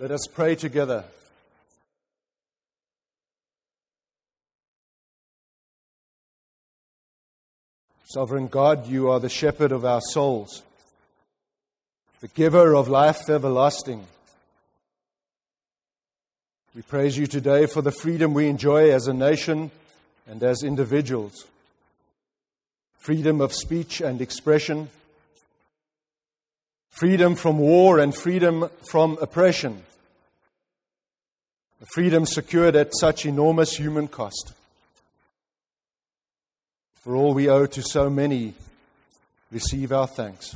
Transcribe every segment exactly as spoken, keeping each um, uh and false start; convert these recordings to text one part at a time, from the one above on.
Let us pray together. Sovereign God, you are the shepherd of our souls, the giver of life everlasting. We praise you today for the freedom we enjoy as a nation and as individuals. Freedom of speech and expression, freedom from war and freedom from oppression, a freedom secured at such enormous human cost. For all we owe to so many, receive our thanks.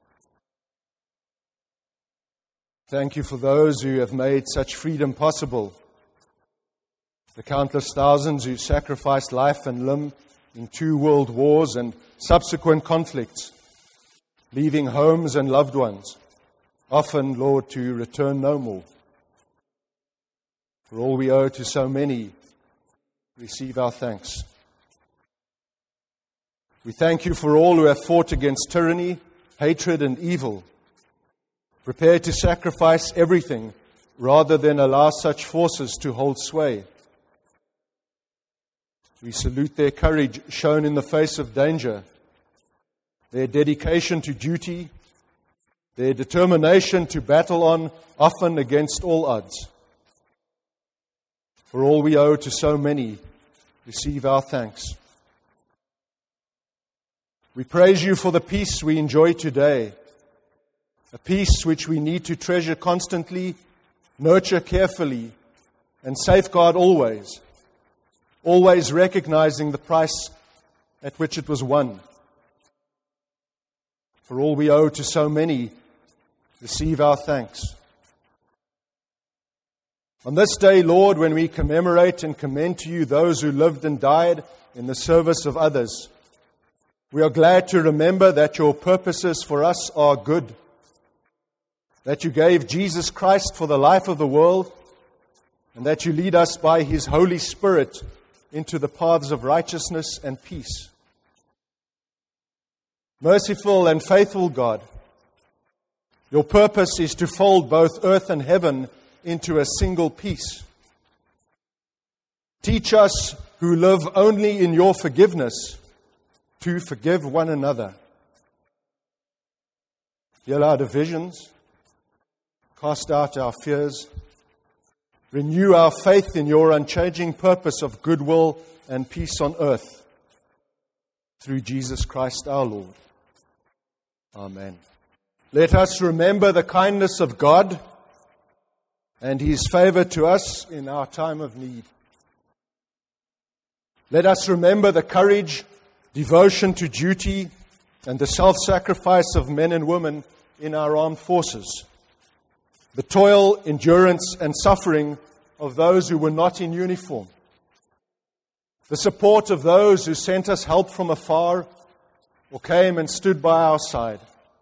Thank you for those who have made such freedom possible, the countless thousands who sacrificed life and limb in two world wars and subsequent conflicts, leaving homes and loved ones, often, Lord, to return no more. For all we owe to so many, receive our thanks. We thank you for all who have fought against tyranny, hatred, and evil, prepared to sacrifice everything rather than allow such forces to hold sway. We salute their courage shown in the face of danger, their dedication to duty, their determination to battle on, often against all odds. For all we owe to so many, receive our thanks. We praise you for the peace we enjoy today, a peace which we need to treasure constantly, nurture carefully, and safeguard always, always recognizing the price at which it was won. For all we owe to so many, receive our thanks. On this day, Lord, when we commemorate and commend to you those who lived and died in the service of others, we are glad to remember that your purposes for us are good, that you gave Jesus Christ for the life of the world, and that you lead us by his Holy Spirit into the paths of righteousness and peace. Merciful and faithful God, your purpose is to fold both earth and heaven into a single piece. Teach us who live only in your forgiveness to forgive one another. Heal our divisions, cast out our fears, renew our faith in your unchanging purpose of goodwill and peace on earth, through Jesus Christ our Lord. Amen. Let us remember the kindness of God and his favor to us in our time of need. Let us remember the courage, devotion to duty, and the self-sacrifice of men and women in our armed forces. The toil, endurance, and suffering of those who were not in uniform. The support of those who sent us help from afar or came and stood by our side.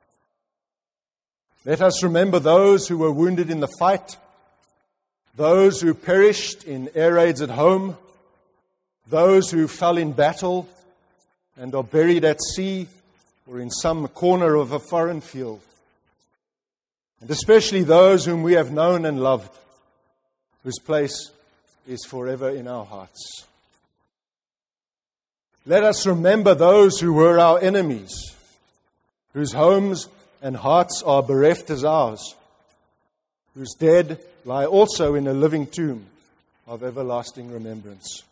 Let us remember those who were wounded in the fight, those who perished in air raids at home, those who fell in battle and are buried at sea or in some corner of a foreign field. And especially those whom we have known and loved, whose place is forever in our hearts. Let us remember those who were our enemies, whose homes and hearts are bereft as ours, whose dead lie also in a living tomb of everlasting remembrance.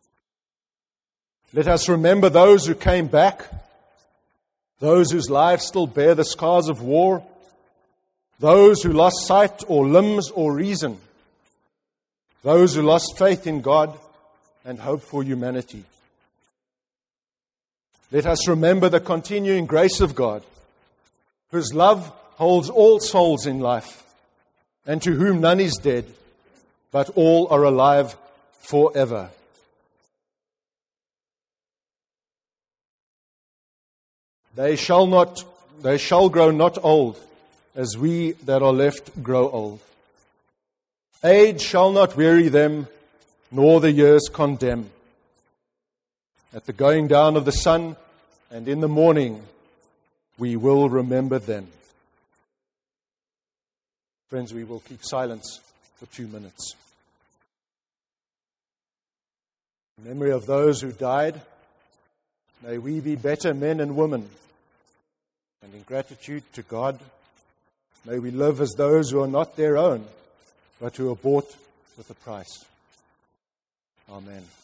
Let us remember those who came back, those whose lives still bear the scars of war, those who lost sight or limbs or reason, those who lost faith in God and hope for humanity. Let us remember the continuing grace of God, whose love holds all souls in life, and to whom none is dead, but all are alive forever. They shall not, they shall grow not old, as we that are left grow old. Age shall not weary them, nor the years condemn. At the going down of the sun, and in the morning, we will remember them. Friends, we will keep silence for two minutes. In memory of those who died, may we be better men and women. And in gratitude to God, may we live as those who are not their own, but who are bought with a price. Amen.